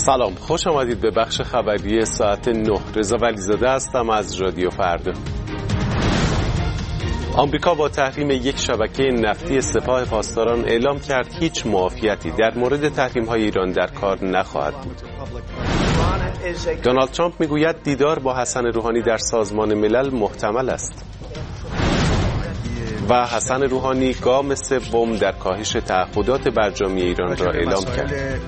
سلام، خوش آمدید به بخش خبری ساعت 9. رضا ولیزاده هستم از رادیو فردا. آمریکا با تحریم یک شبکه نفتی سپاه پاسداران اعلام کرد هیچ معافیتی در مورد تحریم‌های ایران در کار نخواهد بود. دونالد ترامپ میگوید دیدار با حسن روحانی در سازمان ملل محتمل است. و حسن روحانی گام سوم در کاهش تعهدات برجامی ایران را اعلام کرد.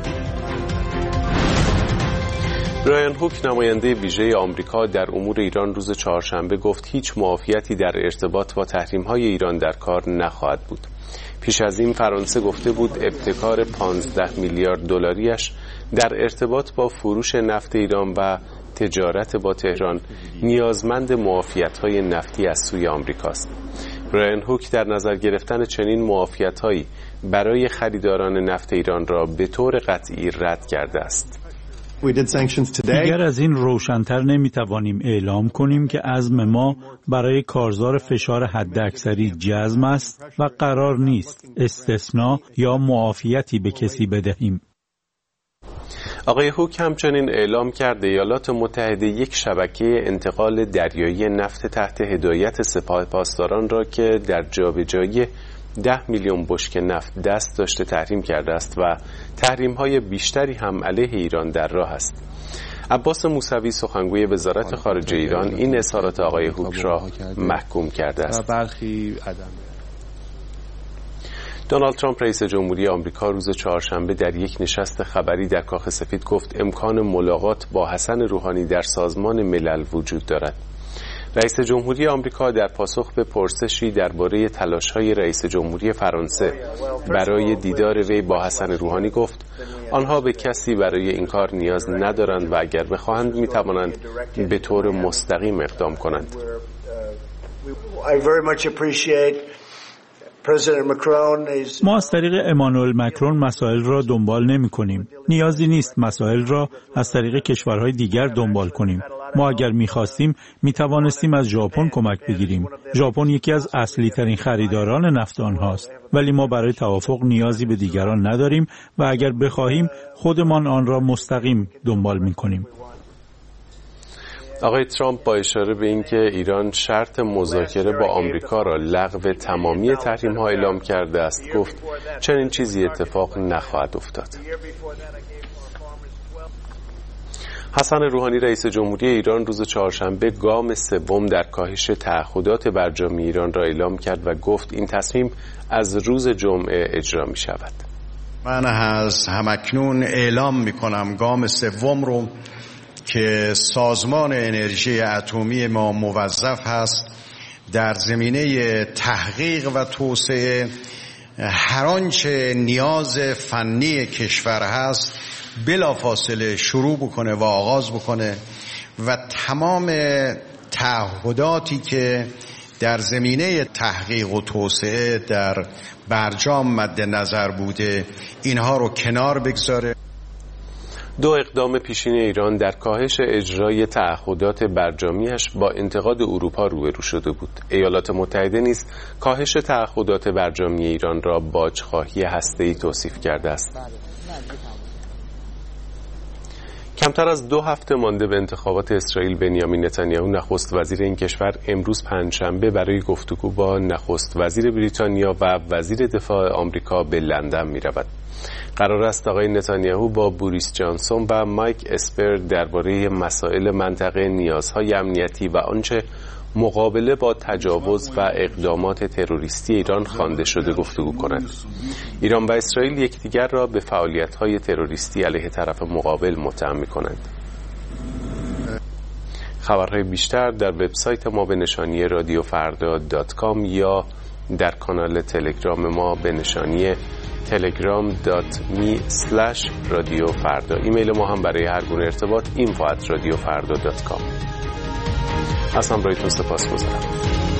برایان هوک نماینده ویژه آمریکا در امور ایران روز چهارشنبه گفت هیچ معافیتی در ارتباط با تحریم‌های ایران در کار نخواهد بود. پیش از این فرانسه گفته بود ابتکار 15 میلیارد دلاریش در ارتباط با فروش نفت ایران و تجارت با تهران نیازمند معافیت‌های نفتی از سوی آمریکاست. برایان هوک در نظر گرفتن چنین معافیت‌هایی برای خریداران نفت ایران را به طور قطعی رد کرده است. دیگر از این روشن‌تر نمی‌توانیم اعلام کنیم که عزم ما برای کارزار فشار حداکثری جزم است و قرار نیست استثناء یا معافیتی به کسی بدهیم. آقای هوک همچنین اعلام کرد ایالات متحده یک شبکه انتقال دریایی نفت تحت هدایت سپاه پاسداران را که در جابجایی 10 میلیون بشکه نفت دست داشته تحریم کرده است و تحریم‌های بیشتری هم علیه ایران در راه است. عباس موسوی سخنگوی وزارت خارجه ایران این اظهارات آقای هوک را محکوم کرده است. برخی عدم دونالد ترامپ رئیس جمهوری آمریکا روز چهارشنبه در یک نشست خبری در کاخ سفید گفت امکان ملاقات با حسن روحانی در سازمان ملل وجود دارد. رئیس جمهوری آمریکا در پاسخ به پرسشی درباره تلاش‌های رئیس جمهوری فرانسه برای دیدار وی با حسن روحانی گفت آنها به کسی برای این کار نیاز ندارند و اگر بخواهند می‌توانند به طور مستقیم اقدام کنند. ما از طریق امانوئل مکرون مسائل را دنبال نمی کنیم. نیازی نیست مسائل را از طریق کشورهای دیگر دنبال کنیم. ما اگر می خواستیم می توانستیم از ژاپن کمک بگیریم. ژاپن یکی از اصلی ترین خریداران نفت آنهاست. ولی ما برای توافق نیازی به دیگران نداریم و اگر بخواهیم خودمان آن را مستقیم دنبال می کنیم. آقای ترامپ با اشاره به اینکه ایران شرط مذاکره با آمریکا را لغو تمامی تحریم‌ها اعلام کرده است گفت چنین چیزی اتفاق نخواهد افتاد. حسن روحانی رئیس جمهوری ایران روز چهارشنبه گام سوم در کاهش تعهدات برجامی ایران را اعلام کرد و گفت این تصمیم از روز جمعه اجرا می شود. من از همکنون اعلام می کنم گام سوم رو که سازمان انرژی اتمی ما موظف هست در زمینه تحقیق و توسعه هر آنچه نیاز فنی کشور هست بلافاصله شروع بکنه و آغاز بکنه و تمام تعهداتی که در زمینه تحقیق و توسعه در برجام مد نظر بوده اینها رو کنار بگذاره. دو اقدام پیشین ایران در کاهش اجرای تعهدات برجامیش با انتقاد اروپا روبرو شده بود. ایالات متحده نیز کاهش تعهدات برجامی ایران را باجخواهی هسته‌ای توصیف کرده است. کمتر از 2 هفته مانده به انتخابات اسرائیل بنیامین نتانیاهو نخست وزیر این کشور امروز پنجشنبه برای گفتگو با نخست وزیر بریتانیا و وزیر دفاع آمریکا به لندن می‌رود. قرار است آقای نتانیاهو با بوریس جانسون و مایک اسپر درباره مسائل منطقه نیازهای امنیتی و آنچه مقابله با تجاوز و اقدامات تروریستی ایران خوانده شده گفتگو کنند. ایران و اسرائیل یکدیگر را به فعالیت‌های تروریستی علیه طرف مقابل متهم می‌کنند. خبرهای بیشتر در وبسایت ما به نشانی radioffarda.com یا در کانال تلگرام ما به نشانی telegram.me/radiofarda. ایمیل ما هم برای هر گونه ارتباط info@radiofarda.com. از همراهیتون سپاسگزارم.